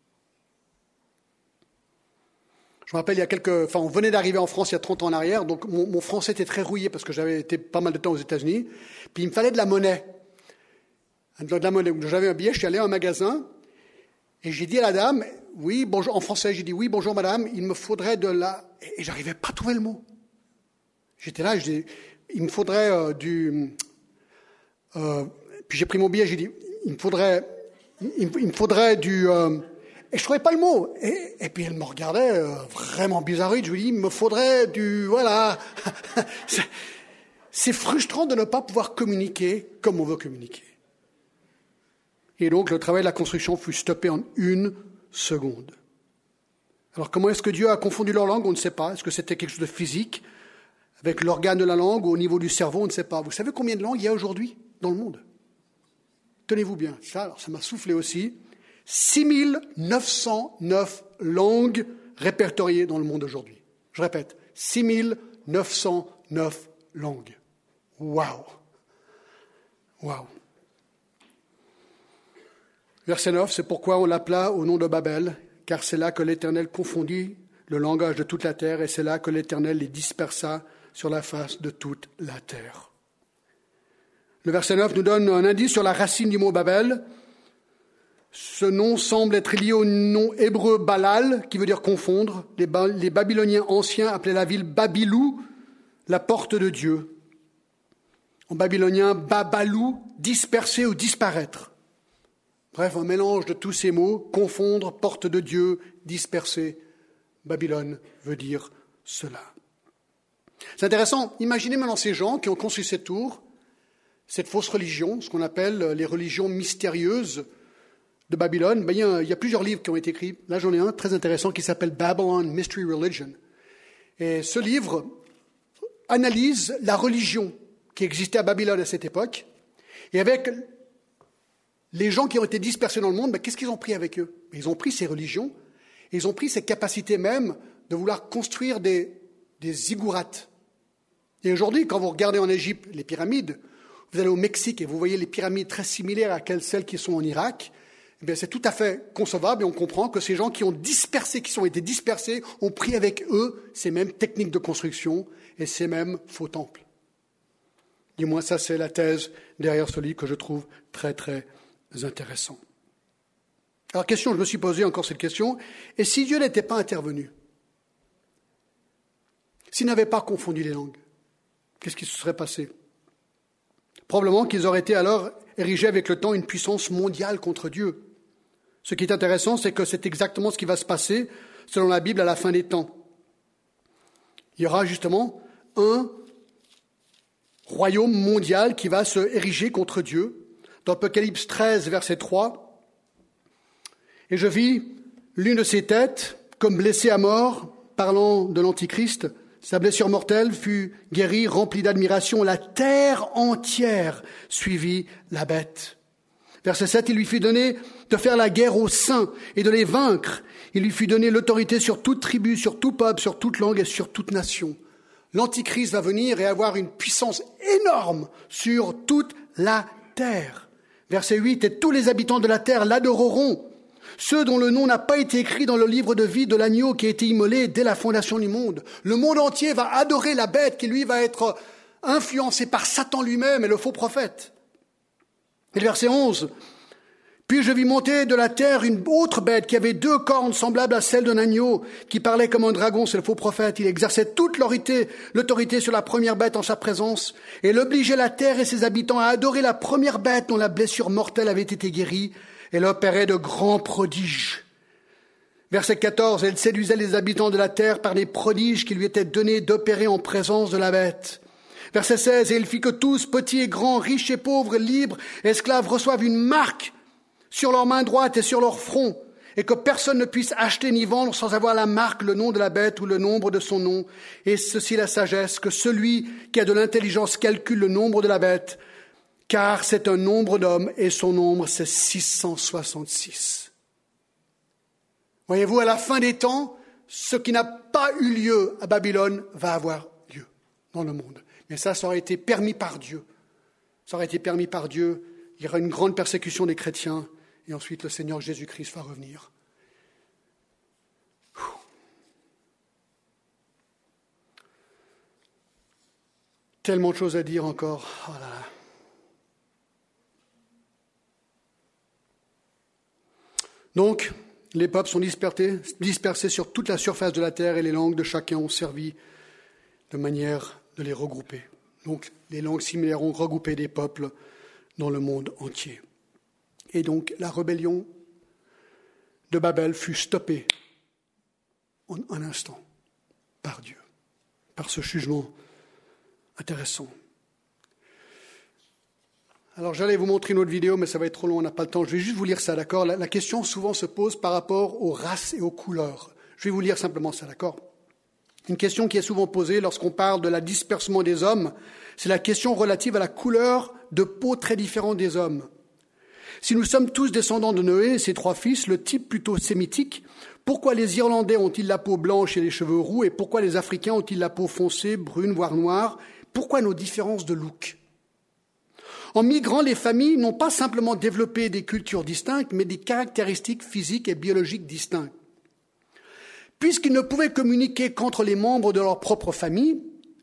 Je me rappelle, il y a quelques, enfin, on venait d'arriver en France il y a trente ans en arrière, donc mon, mon français était très rouillé parce que j'avais été pas mal de temps aux États-Unis. Puis il me fallait de la monnaie. De la monnaie. J'avais un billet, je suis allé à un magasin et j'ai dit à la dame, oui, bonjour, en français, j'ai dit, oui, bonjour madame, il me faudrait de la, et, et j'arrivais pas à trouver le mot. J'étais là, je dis, il me faudrait euh, du, euh, puis j'ai pris mon billet, j'ai dit, il me faudrait, il, il me faudrait du, euh, et je trouvais pas le mot. Et, et puis elle me regardait euh, vraiment bizarroïde. Je lui dis, il me faudrait du... Voilà. c'est, c'est frustrant de ne pas pouvoir communiquer comme on veut communiquer. Et donc, le travail de la construction fut stoppé en une seconde. Alors, comment est-ce que Dieu a confondu leur langue? On ne sait pas. Est-ce que c'était quelque chose de physique, avec l'organe de la langue, ou au niveau du cerveau? On ne sait pas. Vous savez combien de langues il y a aujourd'hui dans le monde? Tenez-vous bien. Ça, alors, ça m'a soufflé aussi. six mille neuf cent neuf langues répertoriées dans le monde aujourd'hui. Je répète, six mille neuf cent neuf langues. Waouh! Waouh! Verset neuf, c'est pourquoi on l'appela au nom de Babel, car c'est là que l'Éternel confondit le langage de toute la terre, et c'est là que l'Éternel les dispersa sur la face de toute la terre. Le verset neuf nous donne un indice sur la racine du mot Babel. Ce nom semble être lié au nom hébreu Balal, qui veut dire confondre. Les, ba- les Babyloniens anciens appelaient la ville Babilou, la porte de Dieu. En babylonien, Babalou, disperser ou disparaître. Bref, un mélange de tous ces mots, confondre, porte de Dieu, disperser. Babylone veut dire cela. C'est intéressant, imaginez maintenant ces gens qui ont construit cette tour, cette fausse religion, ce qu'on appelle les religions mystérieuses de Babylone. Ben, il, y a, il y a plusieurs livres qui ont été écrits. Là, j'en ai un très intéressant qui s'appelle Babylon Mystery Religion. Et ce livre analyse la religion qui existait à Babylone à cette époque. Et avec les gens qui ont été dispersés dans le monde, ben, qu'est-ce qu'ils ont pris avec eux? Ils ont pris ces religions, et ils ont pris ces capacités même de vouloir construire des, des ziggourats. Et aujourd'hui, quand vous regardez en Égypte les pyramides, vous allez au Mexique et vous voyez les pyramides très similaires à celles qui sont en Irak, eh bien, c'est tout à fait concevable et on comprend que ces gens qui ont dispersé, qui ont été dispersés, ont pris avec eux ces mêmes techniques de construction et ces mêmes faux temples. Du moins, ça, c'est la thèse derrière ce livre que je trouve très, très intéressant. Alors, question, je me suis posé encore cette question. Et si Dieu n'était pas intervenu? S'il n'avait pas confondu les langues, qu'est-ce qui se serait passé? Probablement qu'ils auraient été alors érigés avec le temps une puissance mondiale contre Dieu. Ce qui est intéressant, c'est que c'est exactement ce qui va se passer selon la Bible à la fin des temps. Il y aura justement un royaume mondial qui va se ériger contre Dieu. Dans Apocalypse treize, verset trois, « Et je vis l'une de ses têtes comme blessée à mort, parlant de l'Antichrist. Sa blessure mortelle fut guérie, remplie d'admiration. La terre entière suivit la bête. » Verset sept, « Il lui fut donné de faire la guerre aux saints et de les vaincre. Il lui fut donné l'autorité sur toute tribu, sur tout peuple, sur toute langue et sur toute nation. » L'Antichrist va venir et avoir une puissance énorme sur toute la terre. Verset huit, « Et tous les habitants de la terre l'adoreront, ceux dont le nom n'a pas été écrit dans le livre de vie de l'agneau qui a été immolé dès la fondation du monde. » Le monde entier va adorer la bête qui, lui, va être influencé par Satan lui-même et le faux prophète. Et le verset onze, « Puis je vis monter de la terre une autre bête qui avait deux cornes semblables à celles d'un agneau, qui parlait comme un dragon, c'est le faux prophète. Il exerçait toute l'autorité, l'autorité sur la première bête en sa présence, et il obligeait la terre et ses habitants à adorer la première bête dont la blessure mortelle avait été guérie, et elle opérait de grands prodiges. » Verset quatorze, « Elle séduisait les habitants de la terre par les prodiges qui lui étaient donnés d'opérer en présence de la bête. » Verset seize, « Et il fit que tous, petits et grands, riches et pauvres, libres, esclaves, reçoivent une marque sur leur main droite et sur leur front, et que personne ne puisse acheter ni vendre sans avoir la marque, le nom de la bête ou le nombre de son nom. Et ceci la sagesse, que celui qui a de l'intelligence calcule le nombre de la bête, car c'est un nombre d'hommes, et son nombre, c'est six cent soixante-six. » Voyez-vous, à la fin des temps, ce qui n'a pas eu lieu à Babylone va avoir lieu dans le monde. Mais ça, ça aurait été permis par Dieu. Ça aurait été permis par Dieu. Il y aura une grande persécution des chrétiens. Et ensuite, le Seigneur Jésus-Christ va revenir. Tellement de choses à dire encore. Oh là là. Donc, les peuples sont dispersés, dispersés sur toute la surface de la terre et les langues de chacun ont servi de manière de les regrouper. Donc, les langues similaires ont regroupé des peuples dans le monde entier. Et donc, la rébellion de Babel fut stoppée en un instant par Dieu, par ce jugement intéressant. Alors, j'allais vous montrer une autre vidéo, mais ça va être trop long, on n'a pas le temps. Je vais juste vous lire ça, d'accord? La, la question souvent se pose par rapport aux races et aux couleurs. Je vais vous lire simplement ça, d'accord? Une question qui est souvent posée lorsqu'on parle de la dispersion des hommes, c'est la question relative à la couleur de peau très différente des hommes. Si nous sommes tous descendants de Noé et ses trois fils, le type plutôt sémitique, pourquoi les Irlandais ont-ils la peau blanche et les cheveux roux, et pourquoi les Africains ont-ils la peau foncée, brune, voire noire? Pourquoi nos différences de look? En migrant, les familles n'ont pas simplement développé des cultures distinctes, mais des caractéristiques physiques et biologiques distinctes. Puisqu'ils ne pouvaient communiquer qu'entre les membres de leur propre famille,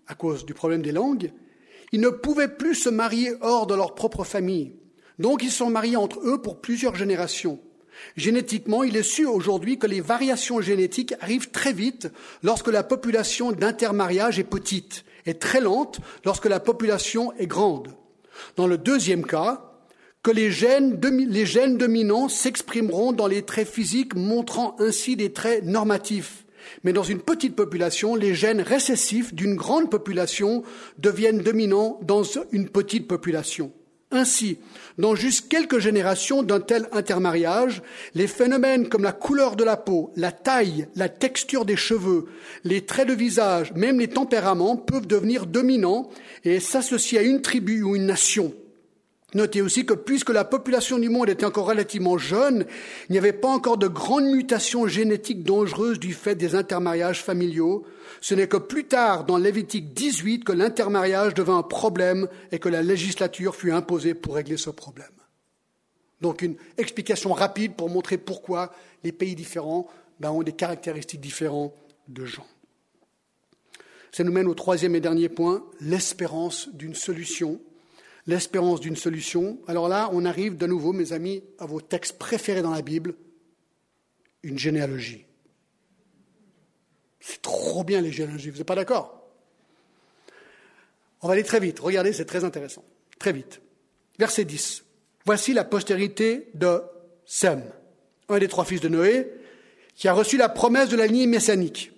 à cause du problème des langues, ils ne pouvaient plus se marier hors de leur propre famille. Donc ils sont mariés entre eux pour plusieurs générations. Génétiquement, il est su aujourd'hui que les variations génétiques arrivent très vite lorsque la population d'intermariage est petite et très lente lorsque la population est grande. Dans le deuxième cas, que les gènes, les gènes dominants s'exprimeront dans les traits physiques, montrant ainsi des traits normatifs. Mais dans une petite population, les gènes récessifs d'une grande population deviennent dominants dans une petite population. Ainsi, dans juste quelques générations d'un tel intermariage, les phénomènes comme la couleur de la peau, la taille, la texture des cheveux, les traits de visage, même les tempéraments peuvent devenir dominants et s'associer à une tribu ou une nation. Notez aussi que puisque la population du monde était encore relativement jeune, il n'y avait pas encore de grandes mutations génétiques dangereuses du fait des intermariages familiaux. Ce n'est que plus tard, dans Lévitique dix-huit, que l'intermariage devint un problème et que la législature fut imposée pour régler ce problème. Donc une explication rapide pour montrer pourquoi les pays différents ben, ont des caractéristiques différentes de gens. Ça nous mène au troisième et dernier point, l'espérance d'une solution. L'espérance d'une solution. Alors là, on arrive de nouveau, mes amis, à vos textes préférés dans la Bible, une généalogie. C'est trop bien les généalogies, vous n'êtes pas d'accord? On va aller très vite, regardez, c'est très intéressant. Très vite. Verset dix. Voici la postérité de Sem, un des trois fils de Noé, qui a reçu la promesse de la lignée messianique.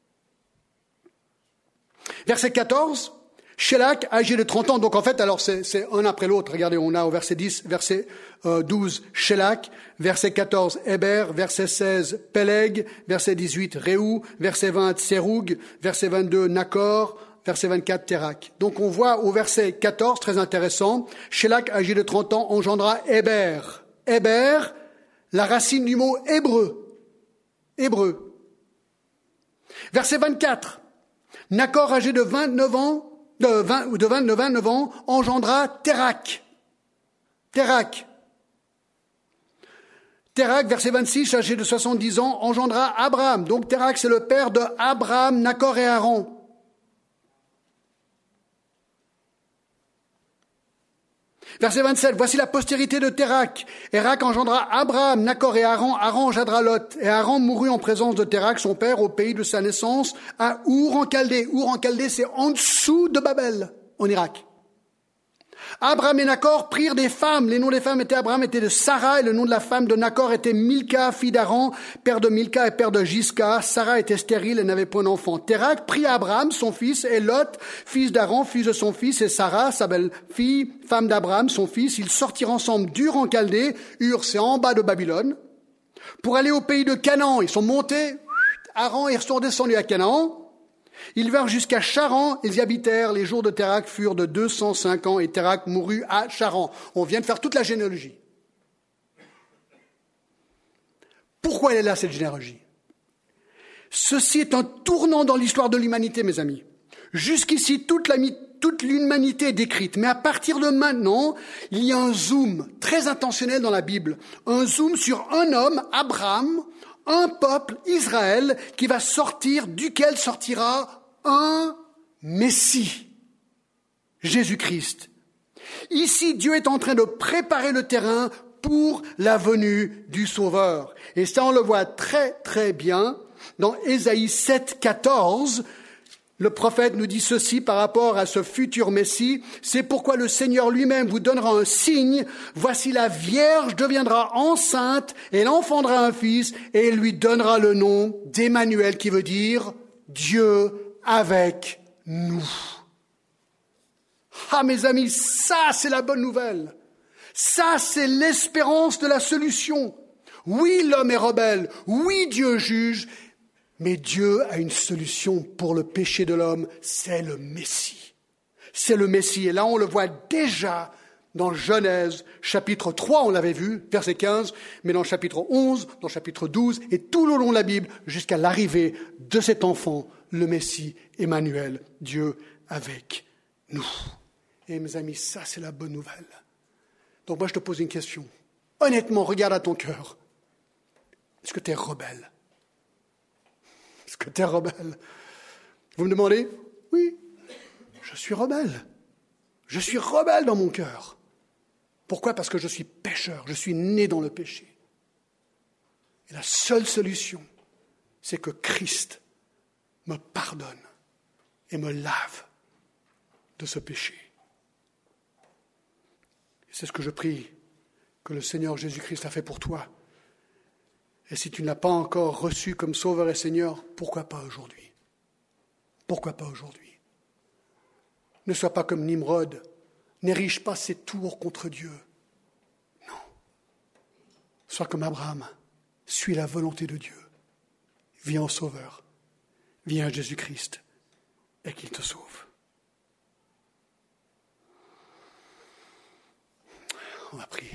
Verset quatorze. Shélak, âgé de trente ans, donc en fait, alors c'est, c'est un après l'autre. Regardez, on a au verset dix, verset euh, douze, Shélak, verset quatorze, Héber, verset seize, Péleg, verset dix-huit, Réou, verset vingt, Séroug, verset vingt-deux, Nakor, verset vingt-quatre, Térak. Donc on voit au verset quatorze, très intéressant, Shélak, âgé de trente ans, engendra Héber. Héber, la racine du mot hébreu. Hébreu. Verset vingt-quatre, Nakor, âgé de vingt-neuf ans, de, vingt, de vingt-neuf ans, engendra Térak. Térak. Térak, verset vingt-six, âgé de soixante-dix ans, engendra Abraham. Donc Térak, c'est le père de Abraham, Nakor et Aaron. Verset vingt-sept, voici la postérité de Térak. Térak engendra Abraham, Nakor et Aaron. Aaron engendra Lot. Et Aaron mourut en présence de Térak, son père, au pays de sa naissance, à Our en Chaldée. Our en Chaldée, c'est en dessous de Babel, en Irak. Abraham et Nakor prirent des femmes. Les noms des femmes étaient Abraham était de Sarah et le nom de la femme de Nakor était Milka, fille d'Aran, père de Milka et père de Gisca. Sarah était stérile et n'avait point d'enfant. Térak prit Abraham, son fils, et Lot, fils d'Aran, fils de son fils, et Sarah, sa belle-fille, femme d'Abraham, son fils. Ils sortirent ensemble d'Ur en Chaldée. Ur, c'est en bas de Babylone. Pour aller au pays de Canaan, ils sont montés. Aran, ils sont descendus à Canaan. Ils vinrent jusqu'à Charan, ils y habitèrent. Les jours de Térak furent de deux cent cinq ans et Térak mourut à Charan. On vient de faire toute la généalogie. Pourquoi elle est là, cette généalogie? Ceci est un tournant dans l'histoire de l'humanité, mes amis. Jusqu'ici, toute, la, toute l'humanité est décrite. Mais à partir de maintenant, il y a un zoom très intentionnel dans la Bible. Un zoom sur un homme, Abraham, un peuple, Israël, qui va sortir, duquel sortira un Messie, Jésus-Christ. Ici, Dieu est en train de préparer le terrain pour la venue du Sauveur. Et ça, on le voit très, très bien dans Ésaïe sept, quatorze. Le prophète nous dit ceci par rapport à ce futur Messie. C'est pourquoi le Seigneur lui-même vous donnera un signe. Voici la Vierge deviendra enceinte, elle enfantera un fils et elle lui donnera le nom d'Emmanuel qui veut dire Dieu avec nous. Ah mes amis, ça c'est la bonne nouvelle. Ça c'est l'espérance de la solution. Oui, l'homme est rebelle. Oui, Dieu juge. Mais Dieu a une solution pour le péché de l'homme, c'est le Messie. C'est le Messie. Et là, on le voit déjà dans Genèse, chapitre trois, on l'avait vu, verset quinze, mais dans le chapitre onze, dans le chapitre douze, et tout le long de la Bible, jusqu'à l'arrivée de cet enfant, le Messie, Emmanuel, Dieu avec nous. Et mes amis, ça, c'est la bonne nouvelle. Donc moi, je te pose une question. Honnêtement, regarde à ton cœur. Est-ce que tu es rebelle? Est-ce que tu es rebelle? Vous me demandez? Oui. je suis rebelle. Je suis rebelle dans mon cœur. Pourquoi? Parce que je suis pécheur, je suis né dans le péché. Et la seule solution, c'est que Christ me pardonne et me lave de ce péché. Et c'est ce que je prie que le Seigneur Jésus-Christ a fait pour toi. Et si tu ne l'as pas encore reçu comme Sauveur et Seigneur, pourquoi pas aujourd'hui? Pourquoi pas aujourd'hui? Ne sois pas comme Nimrod, n'érige pas ses tours contre Dieu. Non. Sois comme Abraham, suis la volonté de Dieu. Viens au Sauveur, viens à Jésus-Christ et qu'il te sauve. On va prier.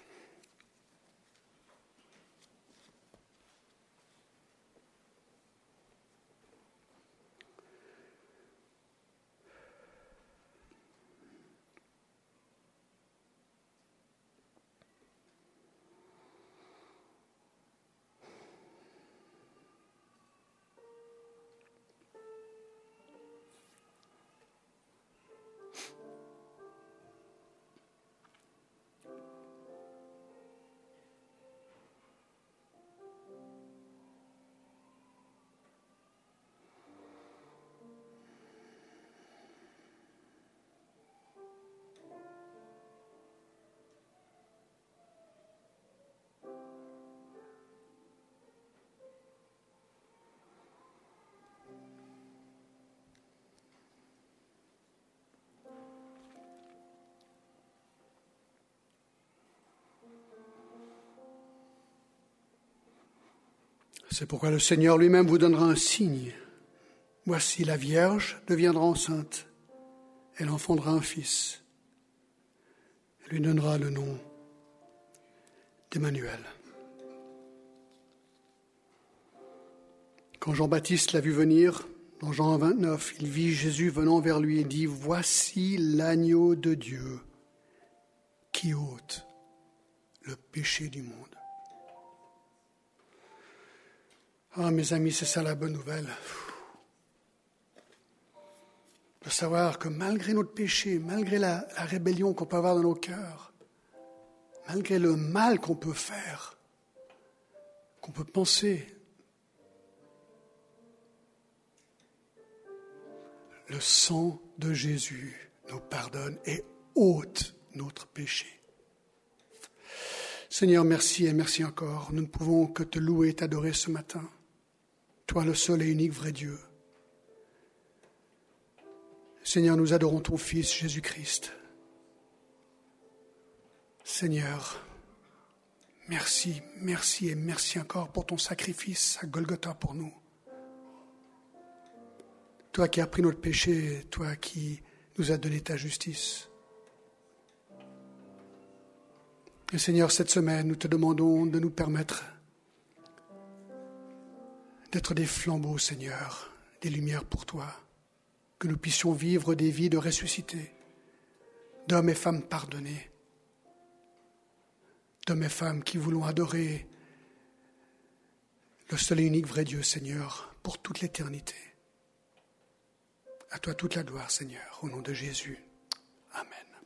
C'est pourquoi le Seigneur lui-même vous donnera un signe. Voici, la Vierge deviendra enceinte. Elle enfantera un fils. Elle lui donnera le nom d'Emmanuel. Quand Jean-Baptiste l'a vu venir, dans Jean vingt-neuf, il vit Jésus venant vers lui et dit « Voici l'agneau de Dieu qui ôte le péché du monde. » Ah, mes amis, c'est ça la bonne nouvelle. De savoir que malgré notre péché, malgré la, la rébellion qu'on peut avoir dans nos cœurs, malgré le mal qu'on peut faire, qu'on peut penser, le sang de Jésus nous pardonne et ôte notre péché. Seigneur, merci et merci encore. Nous ne pouvons que te louer et t'adorer ce matin. Toi, le seul et unique vrai Dieu. Seigneur, nous adorons ton Fils, Jésus-Christ. Seigneur, merci, merci et merci encore pour ton sacrifice à Golgotha pour nous. Toi qui as pris notre péché, toi qui nous as donné ta justice. Et Seigneur, cette semaine, nous te demandons de nous permettre d'être des flambeaux, Seigneur, des lumières pour toi, que nous puissions vivre des vies de ressuscités, d'hommes et femmes pardonnés, d'hommes et femmes qui voulons adorer le seul et unique vrai Dieu, Seigneur, pour toute l'éternité. À toi toute la gloire, Seigneur, au nom de Jésus. Amen.